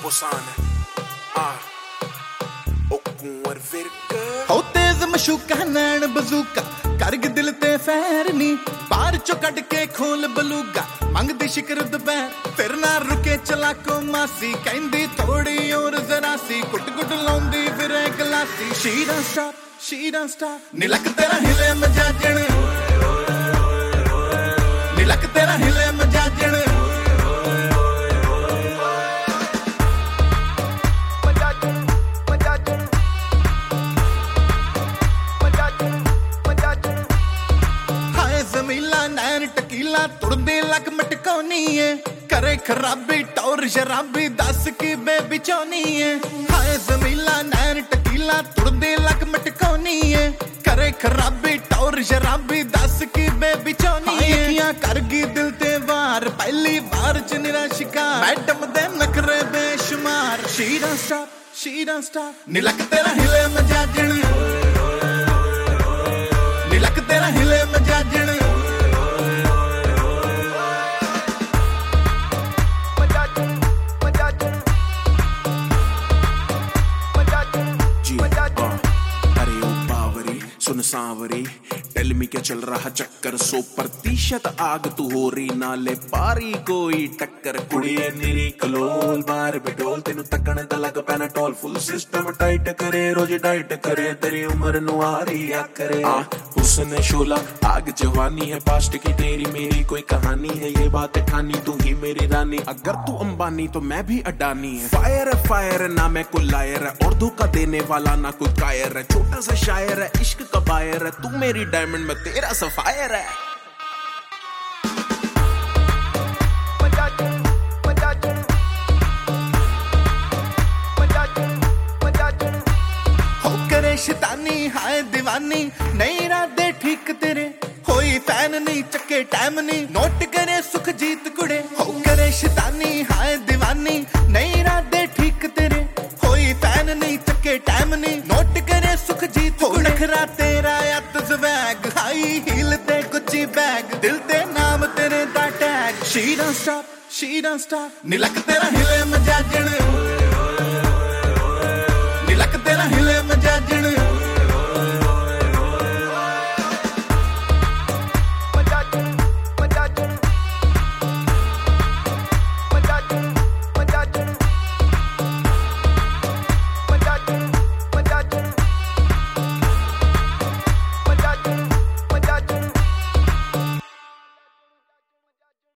Bosan O कुंवर फिरका हो तेज मशूका नैन बजूका करग दिल ते फैर नी बाहर चो कट के खोल बलूगा मंगदी शिकर दोपहर फिर ना रुके चला को मासी कहंदी थोड़ी और जरा सी कुट कुट लाउंदी फिर गलासी she don't stop निलक तेरा हिले मजाजण निलक तेरा हिले मजाजण जमीला नैन टकीला तुरदे लक मटकानी है करे खराबी टौर शराबी दस की बेबी चौनी है हाय जमीला नैन टकीला तुरदे लक मटकानी है करे खराबी टौर शराबी दस की बेबी चौनी है किया करगी दिल ते वार पहली बार च निरा शिकार मैडम दे नखरे बेशुमार she don't stop निलक तेरा हिले मजाजण निलक तेरा हिले मजाजण सुन सांवरी टेल मी क्या चल रहा चक्कर 100% आग तू हो रही नाले पारी कोई टक्कर कुड़िए निरी कलोल बार बेटोल तेनु तकने दा लग पैना टोल फुल सिस्टम टाइट करे रोज डाइट करे तेरी उम्र नु आ रही या करे हुस्न शोला आग जवानी है पास्ट की तेरी मेरी कोई कहानी है ये बात ठानी तू ही मेरी रानी अगर तू अंबानी तो मैं भी अडानी है फायर ना मैं कोई लायर है और धोखा देने वाला ना कोई कायर है छोटा सा शायर है इश्क का बायर है तू मेरी डायमंड में तेरा सफायर है हो करे शैतानी हाय दीवानी नहीं इरादे ठीक तेरे होई फैन नहीं चक्के टाइम नहीं नोट करे सुख जीत कुड़े हो करे शैतानी हाय दीवानी नहीं इरादे ठीक तेरे होई फैन नहीं चक्के टाइम नहीं नोट करे सुख जीत हो नखरा तेरा स्वैग हाई हील ते गुच्ची बैग दिल ते नाम तेरे दा टैग she don't stop निलक तेरा हिले मजाजण निलक तेरा हिले मजाजण